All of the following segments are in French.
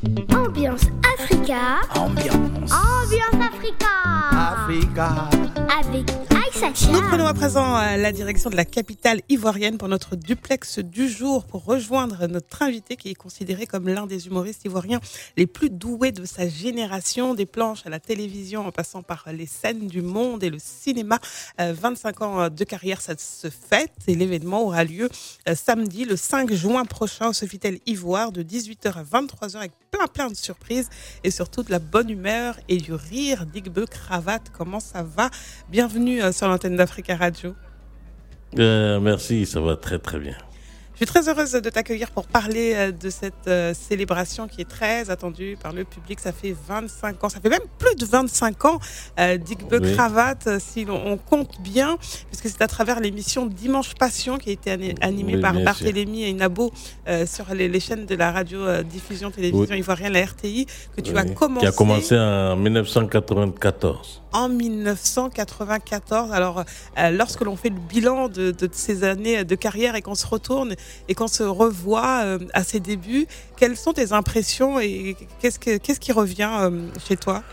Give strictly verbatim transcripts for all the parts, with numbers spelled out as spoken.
Ambiance Africa. Ambiance. Ambiance Africa. Africa. Avec Aïssa Chia. Nous prenons à présent euh, la direction de la capitale ivoirienne pour notre duplex du jour pour rejoindre notre invité qui est considéré comme l'un des humoristes ivoiriens les plus doués de sa génération, des planches à la télévision en passant par les scènes du monde et le cinéma. Euh, vingt-cinq ans de carrière, ça se fête et l'événement aura lieu euh, samedi le cinq juin prochain au Sofitel Ivoire de dix-huit heures à vingt-trois heures avec plein plein de surprises et surtout de la bonne humeur et du rire. Digbe Cravate, comment ça va? Bienvenue euh, sur l'antenne d'Africa Radio. Euh, merci, ça va très très bien. Je suis très heureuse de t'accueillir pour parler de cette euh, célébration qui est très attendue par le public. Ça fait vingt-cinq ans, ça fait même plus de vingt-cinq ans, euh, Digbe oui. Cravate, si l'on on compte bien, puisque c'est à travers l'émission Dimanche Passion qui a été an- animée oui, par Barthélémy et Nabo euh, sur les, les chaînes de la radio-diffusion euh, télévision oui. ivoirienne, la R T I, que tu oui. as commencé. Qui a commencé en dix-neuf cent quatre-vingt-quatorze. En dix-neuf cent quatre-vingt-quatorze. Alors, euh, lorsque l'on fait le bilan de, de ces années de carrière et qu'on se retourne et qu'on se revoit euh, à ses débuts, quelles sont tes impressions et qu'est-ce, que, qu'est-ce qui revient euh, chez toi?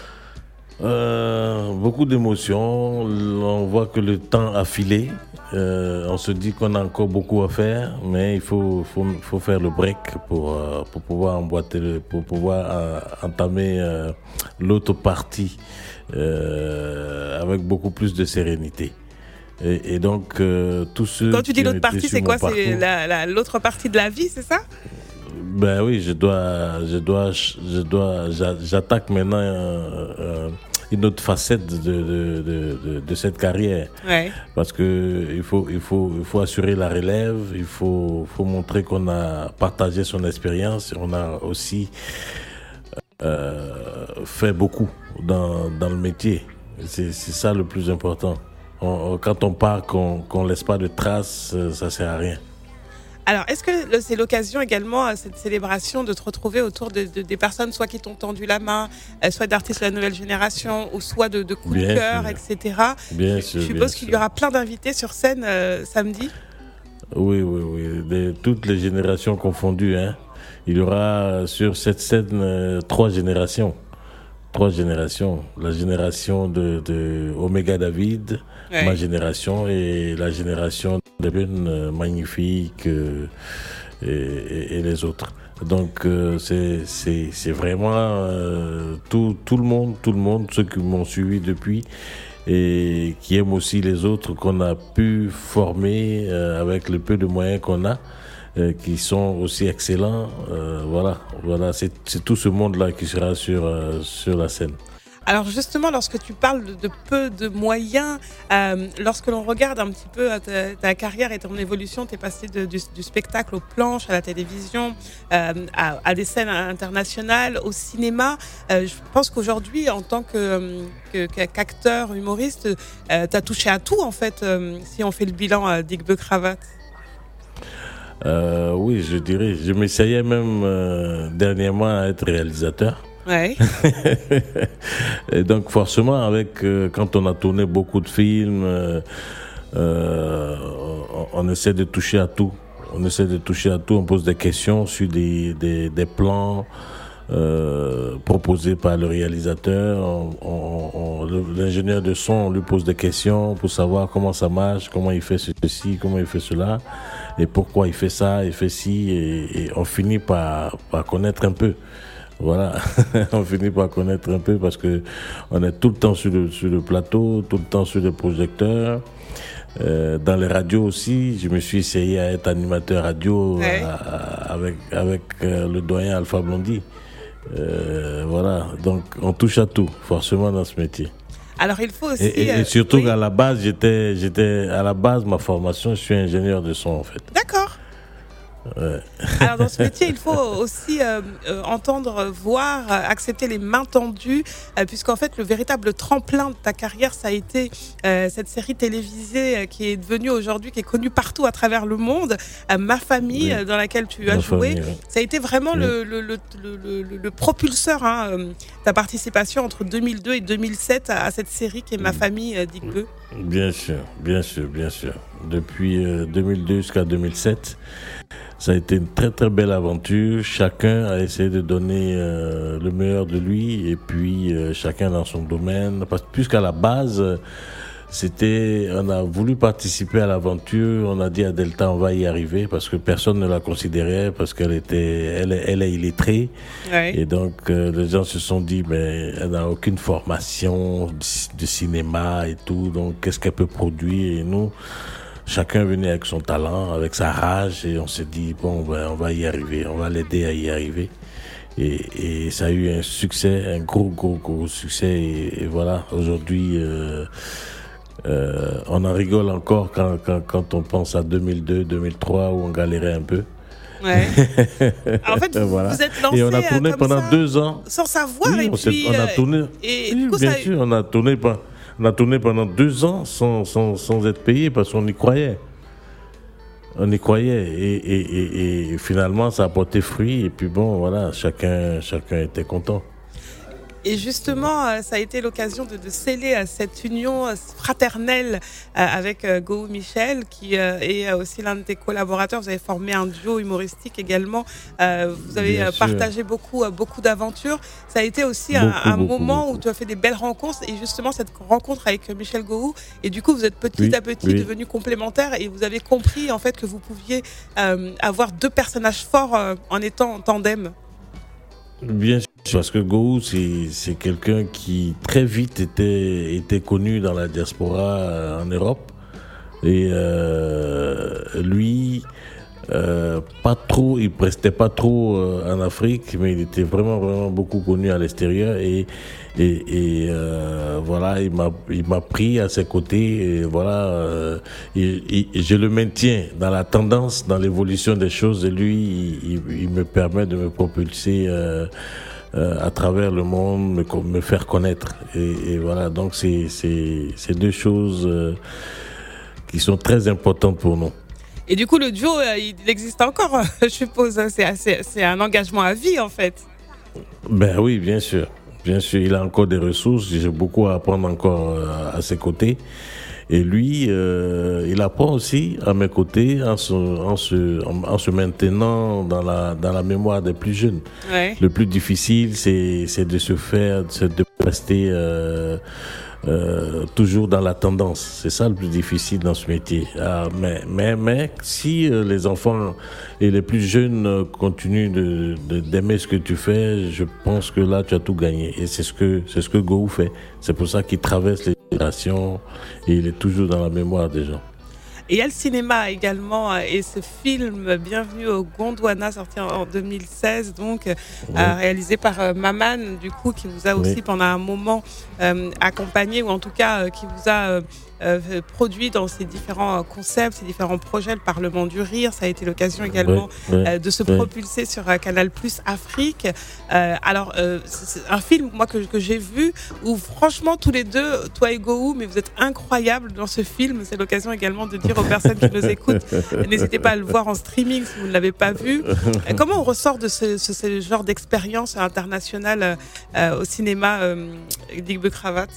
euh, Beaucoup d'émotions. On voit que le temps a filé. Euh, on se dit qu'on a encore beaucoup à faire, mais il faut, faut, faut faire le break pour, euh, pour pouvoir emboîter, le, pour pouvoir euh, entamer euh, l'autre partie euh, avec beaucoup plus de sérénité. Et, et donc, euh, tous ceux Quand tu dis l'autre partie, c'est quoi? Parcours, c'est la, la, l'autre partie de la vie, c'est ça? Ben oui, je dois, je dois, je dois, j'attaque maintenant euh, euh, une autre facette de, de, de, de, de cette carrière. Ouais. Parce que il faut, il faut, il faut assurer la relève, il faut, faut montrer qu'on a partagé son expérience, on a aussi euh, fait beaucoup dans, dans le métier. C'est, c'est ça le plus important. On, quand on part, qu'on, qu'on laisse pas de traces, ça sert à rien. Alors, est-ce que c'est l'occasion également, cette célébration, de te retrouver autour de, de, des personnes, soit qui t'ont tendu la main, soit d'artistes de la nouvelle génération, ou soit de, de coups bien de cœur, sûr. et cetera. Bien je, sûr. Je suppose qu'il y aura plein d'invités sur scène euh, samedi. Oui, oui, oui. De toutes les générations confondues, hein. Il y aura sur cette scène euh, trois générations. Trois générations. La génération de, de Omega David, ouais. ma génération, et la génération des jeunes euh, magnifiques euh, et, et, et les autres. Donc euh, c'est, c'est, c'est vraiment euh, tout, tout le monde, tout le monde, ceux qui m'ont suivi depuis et qui aiment aussi les autres qu'on a pu former euh, avec le peu de moyens qu'on a. Euh, qui sont aussi excellents. Euh, voilà, voilà, c'est, c'est tout ce monde-là qui sera sur, euh, sur la scène. Alors justement, lorsque tu parles de, de peu de moyens, euh, lorsque l'on regarde un petit peu ta, ta carrière et ton évolution, tu es passé de, du, du spectacle aux planches, à la télévision, euh, à, à des scènes internationales, au cinéma. Euh, je pense qu'aujourd'hui, en tant que, que, qu'acteur, humoriste, euh, tu as touché à tout en fait, euh, si on fait le bilan à Digbe Cravate. Euh, oui, je dirais. Je m'essayais même euh, dernièrement à être réalisateur. Ouais. Et donc forcément, avec euh, quand on a tourné beaucoup de films, euh, euh, on, on essaie de toucher à tout. On essaie de toucher à tout. On pose des questions sur des des, des plans euh, proposés par le réalisateur. On, on, on, l'ingénieur de son, on lui pose des questions pour savoir comment ça marche, comment il fait ceci, comment il fait cela. Et pourquoi il fait ça, il fait ci, et, et on finit par, par connaître un peu. Voilà, on finit par connaître un peu parce que on est tout le temps sur le, sur le plateau, tout le temps sur le projecteur. Euh, dans les radios aussi, je me suis essayé à être animateur radio ouais. à, à, avec, avec euh, le doyen Alpha Blondy. Euh, voilà, donc on touche à tout, forcément dans ce métier. Alors il faut aussi. Et, et, euh, et surtout oui. qu'à la base, j'étais, j'étais à la base ma formation, je suis ingénieur de son en fait. D'accord. Ouais. Alors dans ce métier, il faut aussi euh, euh, entendre, voir, euh, accepter les mains tendues, euh, puisqu'en fait le véritable tremplin de ta carrière, ça a été euh, cette série télévisée euh, qui est devenue aujourd'hui, qui est connue partout à travers le monde, euh, Ma Famille, oui. euh, dans laquelle tu Ma as joué. Famille, oui. Ça a été vraiment oui. le, le, le, le, le, le propulseur, hein, euh, ta participation entre deux mille deux et deux mille sept à, à cette série qui est Ma Famille, euh, Digbe. Bien sûr, bien sûr, bien sûr. Depuis euh, deux mille deux jusqu'à deux mille sept. Ça a été une très très belle aventure. Chacun a essayé de donner euh, le meilleur de lui et puis euh, chacun dans son domaine. Parce que puisqu'à la base, c'était, on a voulu participer à l'aventure. On a dit à Delta, on va y arriver parce que personne ne la considérait parce qu'elle était, elle, elle est illettrée. Ouais. Et donc euh, les gens se sont dit, mais elle n'a aucune formation de, de cinéma et tout. Donc qu'est-ce qu'elle peut produire? Et nous, chacun venait avec son talent, avec sa rage, et on s'est dit, bon, ben, on va y arriver, on va l'aider à y arriver. Et, et ça a eu un succès, un gros, gros, gros succès. Et, et voilà, aujourd'hui, euh, euh, on en rigole encore quand, quand, quand on pense à deux mille deux, deux mille trois, où on galérait un peu. Ouais. En fait, vous, voilà. vous êtes lancé et on a tourné pendant ça, deux ans. sans savoir. Oui, et on, puis, on a tourné. Et, et oui, du coup, bien ça... sûr, on a tourné pas. On a tourné pendant deux ans sans, sans, sans être payé parce qu'on y croyait. On y croyait et, et, et, et finalement ça a porté fruit et puis bon voilà, chacun, chacun était content. Et justement, ça a été l'occasion de, de sceller cette union fraternelle avec Gou Michel, qui est aussi l'un de tes collaborateurs. Vous avez formé un duo humoristique également. Vous avez Bien partagé sûr. beaucoup, beaucoup d'aventures. Ça a été aussi beaucoup, un, un beaucoup, moment beaucoup. où tu as fait des belles rencontres. Et justement, cette rencontre avec Michel Gou, et du coup, vous êtes petit oui, à petit oui. devenus complémentaires et vous avez compris en fait que vous pouviez euh, avoir deux personnages forts euh, en étant en tandem. Bien sûr, parce que Gou, c'est, c'est quelqu'un qui très vite était, était connu dans la diaspora euh, en Europe. Et euh, lui, euh, pas trop, il prestait pas trop euh, en Afrique, mais il était vraiment, vraiment beaucoup connu à l'extérieur. Et, et, et euh, voilà, il m'a, il m'a pris à ses côtés. Et voilà, euh, et, et je le maintiens dans la tendance, dans l'évolution des choses. Et lui, il, il me permet de me propulser euh, euh, à travers le monde, me, me faire connaître. Et, et voilà, donc c'est, c'est, c'est deux choses euh, qui sont très importantes pour nous. Et du coup, le duo, il existe encore, je suppose. C'est, assez, c'est un engagement à vie, en fait. Ben oui, bien sûr. Bien sûr, il a encore des ressources. J'ai beaucoup à apprendre encore à ses côtés. Et lui, euh, il apprend aussi à mes côtés en se, en se, en, en se maintenant dans la, dans la mémoire des plus jeunes. Ouais. Le plus difficile, c'est, c'est de se faire, c'est de rester euh, euh, toujours dans la tendance. C'est ça le plus difficile dans ce métier. Ah, mais, mais, mais si euh, les enfants et les plus jeunes euh, continuent de, de, d'aimer ce que tu fais, je pense que là, tu as tout gagné. Et c'est ce que, c'est ce que Gou fait. C'est pour ça qu'il traverse les générations et il est toujours dans la mémoire des gens. Et il y a le cinéma également, et ce film Bienvenue au Gondwana, sorti en deux mille seize, donc oui. euh, réalisé par euh, Maman, du coup, qui vous a aussi oui. pendant un moment euh, accompagné, ou en tout cas euh, qui vous a euh, euh, produit dans ces différents concepts, ces différents projets, le Parlement du Rire. Ça a été l'occasion également oui. Oui. Euh, de se propulser oui. sur euh, Canal Plus Afrique. Euh, alors, euh, c'est un film moi que, que j'ai vu où franchement tous les deux, toi et Gou, mais vous êtes incroyables dans ce film. C'est l'occasion également de dire aux personnes qui nous écoutent, n'hésitez pas à le voir en streaming si vous ne l'avez pas vu. Comment on ressort de ce, ce, ce genre d'expérience internationale euh, au cinéma, euh, Digbe Cravate?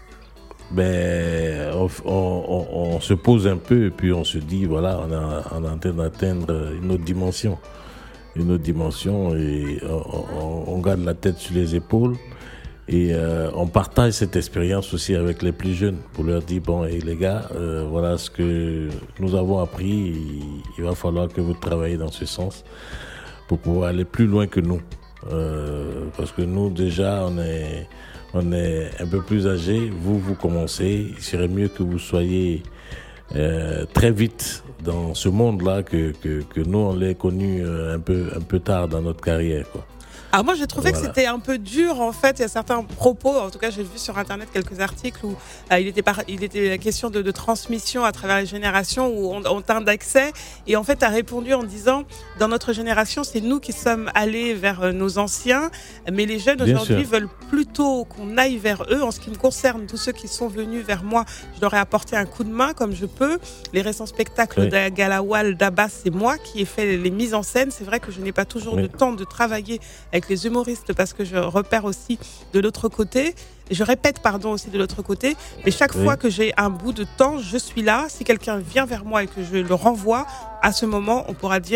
Ben, on, on, on se pose un peu et puis on se dit, voilà, on, a, on est en train d'atteindre une autre dimension. Une autre dimension et on, on, on garde la tête sur les épaules. Et euh, on partage cette expérience aussi avec les plus jeunes pour leur dire, bon, et les gars, euh, voilà ce que nous avons appris. Il, il va falloir que vous travaillez dans ce sens pour pouvoir aller plus loin que nous. Euh, parce que nous, déjà, on est, on est un peu plus âgés. Vous, vous commencez. Il serait mieux que vous soyez euh, très vite dans ce monde-là que, que, que nous, on l'ait connu un peu, un peu tard dans notre carrière, quoi. Alors moi j'ai trouvé voilà. que c'était un peu dur en fait, il y a certains propos, en tout cas j'ai vu sur internet quelques articles où euh, il, était par, il était question de, de transmission à travers les générations où on, on t'indexait et en fait tu as répondu en disant dans notre génération c'est nous qui sommes allés vers euh, nos anciens mais les jeunes Bien aujourd'hui sûr. veulent plutôt qu'on aille vers eux. En ce qui me concerne, tous ceux qui sont venus vers moi, je leur ai apporté un coup de main comme je peux. Les récents spectacles oui. d'Agalawal, d'Abbas, c'est moi qui ai fait les, les mises en scène. C'est vrai que je n'ai pas toujours oui. le temps de travailler avec les humoristes parce que je repère aussi de l'autre côté. Je répète, pardon, aussi de l'autre côté. Mais chaque oui. fois que j'ai un bout de temps, je suis là. Si quelqu'un vient vers moi et que je le renvoie, à ce moment, on pourra dire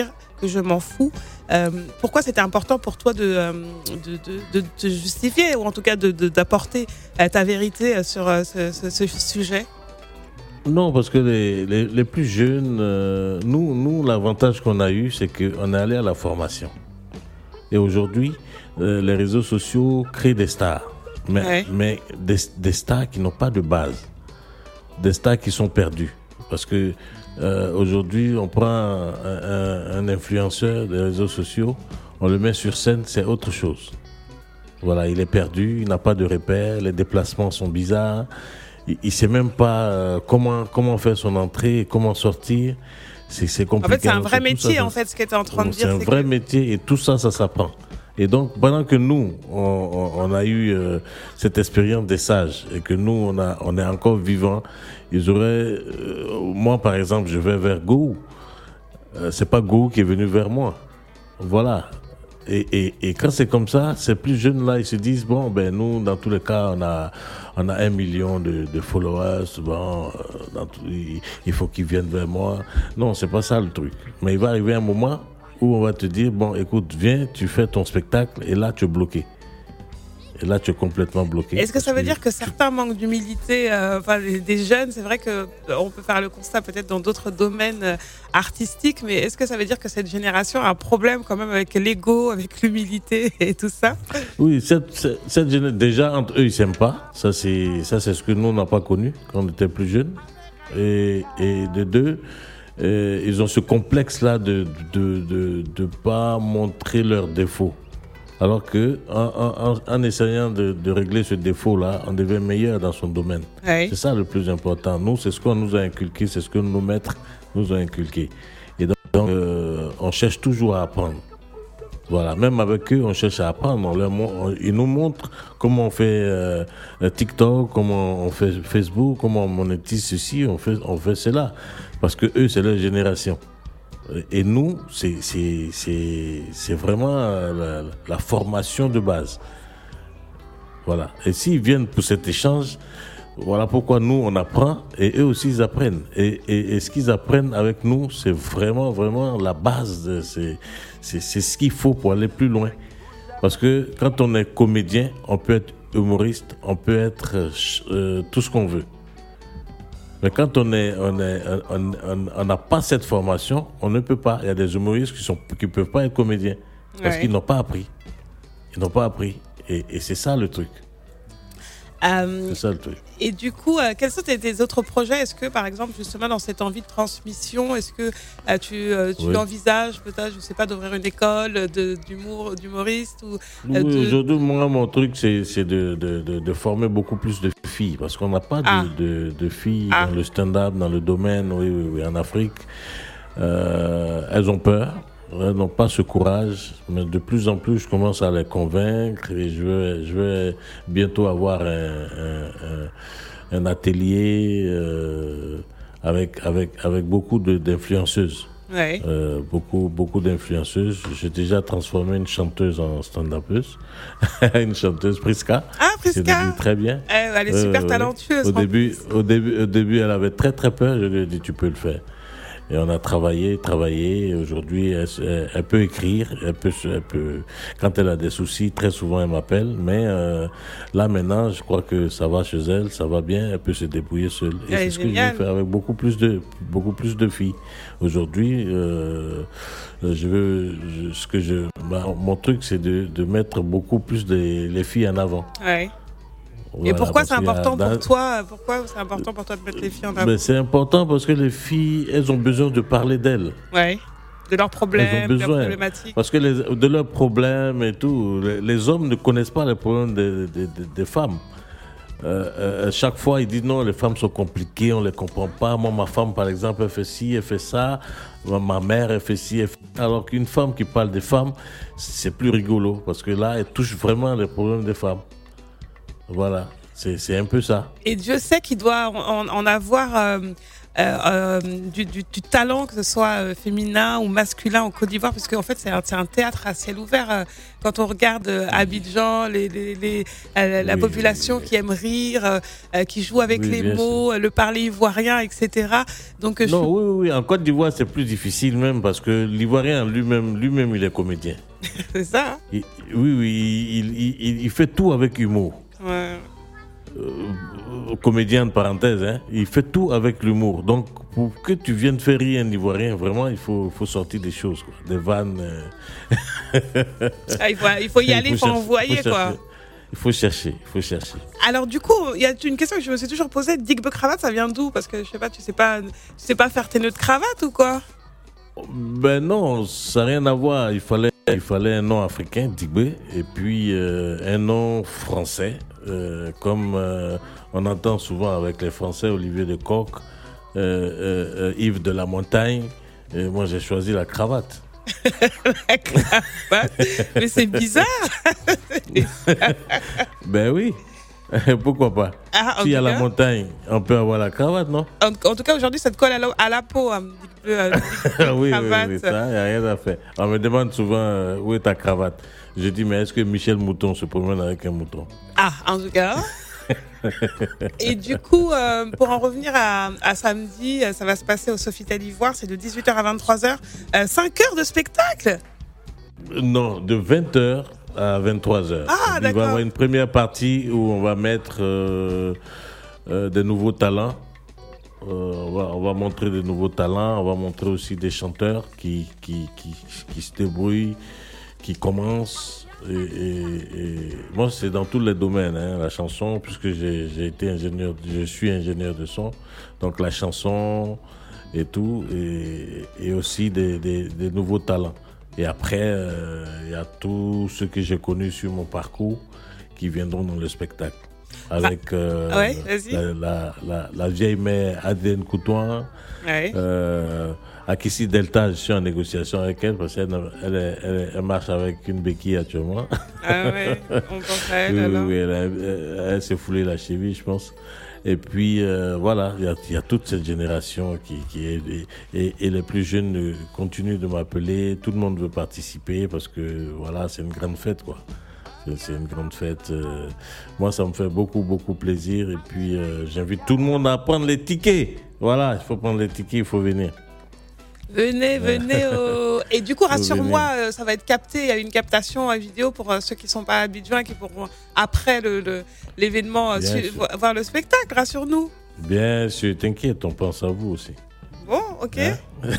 que je m'en fous. Euh, pourquoi c'était important pour toi de, euh, de, de, de te justifier ou en tout cas de, de, d'apporter euh, ta vérité sur euh, ce, ce, ce sujet? Non, parce que les, les, les plus jeunes, euh, nous, nous, l'avantage qu'on a eu, c'est qu'on est allé à la formation. Et aujourd'hui, euh, les réseaux sociaux créent des stars. Mais, ouais. mais des, des stars qui n'ont pas de base. Des stars qui sont perdues. Parce que euh, aujourd'hui, on prend un, un, un influenceur des réseaux sociaux, on le met sur scène, c'est autre chose. Voilà, il est perdu, il n'a pas de repères, les déplacements sont bizarres. Il ne sait même pas euh, comment, comment faire son entrée, comment sortir. C'est, c'est compliqué. En fait, c'est un vrai c'est métier, ça, en fait, ce que tu es en train de c'est dire. Un c'est vrai que... métier et tout ça, ça s'apprend. Et donc, pendant que nous, on, on, on a eu euh, cette expérience des sages et que nous, on, a, on est encore vivants, ils auraient... Euh, moi, par exemple, je vais vers Gou. Euh, c'est pas Gou qui est venu vers moi. Voilà. Et, et, et quand c'est comme ça, ces plus jeunes là, ils se disent bon, ben nous, dans tous les cas, on a, on a un million de, de followers. Bon, euh, dans tout, il, il faut qu'ils viennent vers moi. Non, c'est pas ça le truc. Mais il va arriver un moment où on va te dire bon, écoute, viens, tu fais ton spectacle, et là, tu es bloqué. Et là, tu es complètement bloqué. Est-ce que ça veut dire que certains manquent d'humilité, euh, enfin, des jeunes? C'est vrai qu'on peut faire le constat peut-être dans d'autres domaines euh, artistiques, mais est-ce que ça veut dire que cette génération a un problème quand même avec l'ego, avec l'humilité et tout ça? Oui, cette, cette, cette génération, déjà, entre eux, ils s'aiment pas. Ça, c'est, ça, c'est ce que nous, on n'a pas connu quand on était plus jeunes. Et, et de deux, euh, ils ont ce complexe-là de de, de, de pas montrer leurs défauts. Alors que, en, en, en essayant de, de régler ce défaut-là, on devient meilleur dans son domaine. Oui. C'est ça le plus important. Nous, c'est ce qu'on nous a inculqué, c'est ce que nos maîtres nous ont inculqué. Et donc, euh, on cherche toujours à apprendre. Voilà, même avec eux, on cherche à apprendre. On leur, on, ils nous montrent comment on fait euh, TikTok, comment on fait Facebook, comment on monétise ceci, on fait, on fait cela. Parce que eux, c'est leur génération. Et nous, c'est, c'est, c'est, c'est vraiment la, la formation de base. Voilà. Et s'ils viennent pour cet échange, voilà pourquoi nous, on apprend et eux aussi, ils apprennent. Et, et, et ce qu'ils apprennent avec nous, c'est vraiment, vraiment la base. De, c'est, c'est, c'est ce qu'il faut pour aller plus loin. Parce que quand on est comédien, on peut être humoriste, on peut être euh, tout ce qu'on veut. Mais quand on est, on est, on, on, on n'a pas cette formation, on ne peut pas. Il y a des humoristes qui sont, qui peuvent pas être comédiens parce ouais. qu'ils n'ont pas appris. Ils n'ont pas appris. Et, et c'est ça le truc. Euh, c'est ça le truc. Et du coup, euh, quels sont tes, tes autres projets? Est-ce que, par exemple, justement, dans cette envie de transmission, est-ce que euh, tu, euh, tu oui. envisages peut-être, je sais pas, d'ouvrir une école de, d'humour, d'humoriste ou, euh, oui, de... Aujourd'hui, moi, mon truc, c'est, c'est de, de, de, de former beaucoup plus de filles. Parce qu'on n'a pas ah. de, de, de filles ah. dans le stand-up, dans le domaine, oui, oui, oui, en Afrique. Euh, elles ont peur. Elles n'ont pas ce courage, mais de plus en plus, je commence à les convaincre et je vais, je vais bientôt avoir un, un, un, un atelier euh, avec, avec, avec beaucoup de, d'influenceuses. Ouais. Euh, beaucoup, beaucoup d'influenceuses. J'ai déjà transformé une chanteuse en stand-upeuse. Une chanteuse, Priska. Ah, Priska! C'est très bien. Euh, elle est euh, super talentueuse. Au début, au, début, au début, elle avait très très peur. Je lui ai dit, tu peux le faire. Et on a travaillé, travaillé. Aujourd'hui, elle, elle, elle peut écrire. Elle peut, elle peut, quand elle a des soucis, très souvent, elle m'appelle. Mais euh, là, maintenant, je crois que ça va chez elle, ça va bien. Elle peut se débrouiller seule. Et c'est ce que je veux faire avec beaucoup plus de, beaucoup plus de filles. Aujourd'hui, euh, je veux, je, ce que je, bah, mon truc, c'est de, de mettre beaucoup plus des, les filles en avant. Ouais. Voilà, et pourquoi c'est important pour toi Pourquoi c'est important pour toi de mettre les filles en avant? Mais c'est important parce que les filles, elles ont besoin de parler d'elles. Ouais. De leurs problèmes, de leurs problématiques. Parce que les, de leurs problèmes et tout, les, les hommes ne connaissent pas les problèmes des, des, des, des femmes. Euh, euh, chaque fois, ils disent non, les femmes sont compliquées, on les comprend pas. Moi, ma femme, par exemple, elle fait ci, elle fait ça. Ma mère, elle fait ci, elle fait... Alors qu'une femme qui parle des femmes, c'est plus rigolo parce que là, elle touche vraiment les problèmes des femmes. Voilà, c'est, c'est un peu ça. Et Dieu sait qu'il doit en, en avoir euh, euh, euh, du, du, du talent, que ce soit euh, féminin ou masculin en Côte d'Ivoire, parce qu'en fait c'est un, c'est un théâtre à ciel ouvert. Euh, quand on regarde euh, Abidjan, les, les, les, euh, la Oui, population oui, oui. qui aime rire, euh, euh, qui joue avec Oui, les bien mots, le parler ivoirien, et cetera. Donc euh, je Non, oui, oui, oui. En Côte d'Ivoire, c'est plus difficile même parce que l'Ivoirien lui-même, lui-même, il est comédien. c'est ça. Hein. Il- oui, oui, il, il, il, il fait tout avec humour. Ouais. Euh, comédien de parenthèse, hein, il fait tout avec l'humour. Donc, pour que tu viennes faire rire un Ivoirien, vraiment, il faut, faut sortir des choses, quoi. Des vannes. euh, Ah, il, faut, il faut y aller, il faut, chercher, envoyer faut quoi. chercher. Il faut chercher, il faut chercher. Alors du coup, il y a une question que je me suis toujours posée. Digbe cravate, ça vient d'où? Parce que je sais pas, tu sais pas, tu sais pas faire tes nœuds de cravate ou quoi? Ben non, ça n'a rien à voir. Il fallait, il fallait un nom africain, Digbe, et puis euh, un nom français, euh, comme euh, on entend souvent avec les Français, Olivier de Coq, euh, euh, euh, Yves de la Montagne. Et moi, j'ai choisi la cravate. La cravate. Mais c'est bizarre. Ben oui, pourquoi pas? Ah, en Si à tout la cas- montagne, on peut avoir la cravate, non? En, en tout cas, aujourd'hui, ça te colle à la, à la peau, hein, Digbe, euh, Digbe Ah oui, oui, cravate. oui, ça, il n'y a rien à faire. On me demande souvent euh, où est ta cravate. Je dis, mais est-ce que Michel Mouton se promène avec un mouton? Ah, en tout cas. Et du coup, euh, pour en revenir à, à samedi, euh, ça va se passer au Sofitel Ivoire, c'est de dix-huit heures à vingt-trois heures. Euh, cinq heures de spectacle. Non, de vingt heures à vingt-trois heures. Ah, Il d'accord. va y avoir une première partie où on va mettre euh, euh, des nouveaux talents. Euh, on, va, on va montrer des nouveaux talents. On va montrer aussi des chanteurs qui, qui, qui, qui se débrouillent, qui commencent. Et, et- et moi, c'est dans tous les domaines, hein, la chanson, puisque j'ai j'ai été ingénieur, je suis ingénieur de son. Donc la chanson et tout, et, et aussi des, des, des nouveaux talents. Et après, euh, il y a tout ce que j'ai connu sur mon parcours qui viendront dans le spectacle. Avec euh, ouais, vas-y. la, la, la, la vieille mère Adèle Coutouin, Ouais. euh, Akissi Delta, je suis en négociation avec elle parce qu'elle elle, est- elle, est- elle marche avec une béquille actuellement. Ah ouais, on pense à elle Oui, oui, alors. oui, elle, a- elle- elle s'est foulée la cheville, je pense. Et puis, euh, voilà, il y a, il y a toute cette génération qui, qui est... Et, et- et les plus jeunes euh, continuent de m'appeler. Tout le monde veut participer parce que, voilà, c'est une grande fête, quoi. C'est- C'est une grande fête. euh, moi, ça me fait beaucoup, beaucoup plaisir. Et puis, euh, j'invite tout le monde à prendre les tickets. Voilà, il faut prendre les tickets, il faut venir. Venez, venez. Au... Et du coup, rassure-moi, euh, ça va être capté. Il y a une captation euh, vidéo pour euh, ceux qui ne sont pas à Abidjan et qui pourront, après le, le- l'événement, euh, Bien su- sûr. vo- voir le spectacle. Rassure-nous. Bien sûr, t'inquiète, on pense à vous aussi. Bon, ok. Hein?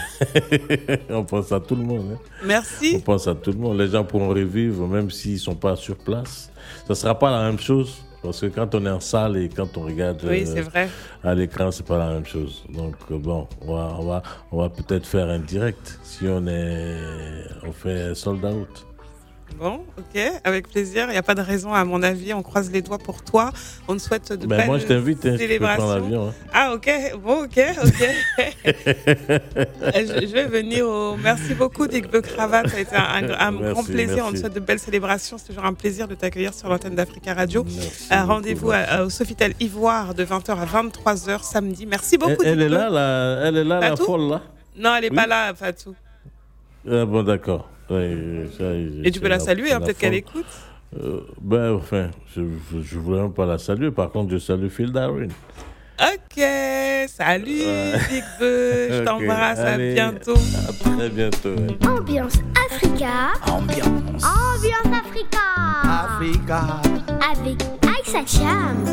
On pense à tout le monde. Hein? On Merci. pense à tout le monde. Les gens pourront revivre, même s'ils ne sont pas sur place. Ça ne sera pas la même chose. Parce que quand on est en salle et quand on regarde Oui, euh, c'est vrai. à l'écran, c'est pas la même chose. Donc, euh, bon, on va, on va, on va peut-être faire un direct si on est, on fait sold out. Bon, ok, avec plaisir. Il n'y a pas de raison, à mon avis. On croise les doigts pour toi. On te souhaite de Ben, belles moi, je t'invite, hein, si tu peux prendre célébrations. l'avion. Hein. Ah, ok. Bon, ok, ok. je, je vais venir au... Merci beaucoup, Digbe Cravate. Ça a été un, un- un Merci, grand plaisir. merci. On te souhaite de belles célébrations. C'est toujours un plaisir de t'accueillir sur l'antenne d'Africa Radio. Merci Euh, beaucoup, Rendez-vous merci. à- au Sofitel Ivoire de vingt heures à vingt-trois heures samedi. Merci beaucoup. Elle, elle est Digbe. là, la, elle est là, la Fatou folle, là. Non, elle n'est Oui. pas là, Fatou. Ah, bon, d'accord. Ouais, ça, Et tu peux la saluer, hein, la peut-être qu'elle folle. écoute. Euh, ben, enfin, je ne voulais même pas la saluer. Par contre, je salue Phil Darwin. Ok, salut, Ouais. Digbe. Je Ok, t'embrasse. À allez. bientôt. À très bientôt. ouais. Ambiance Africa. Ambiance Ambiance Africa. Africa. Avec Aïssa Cham.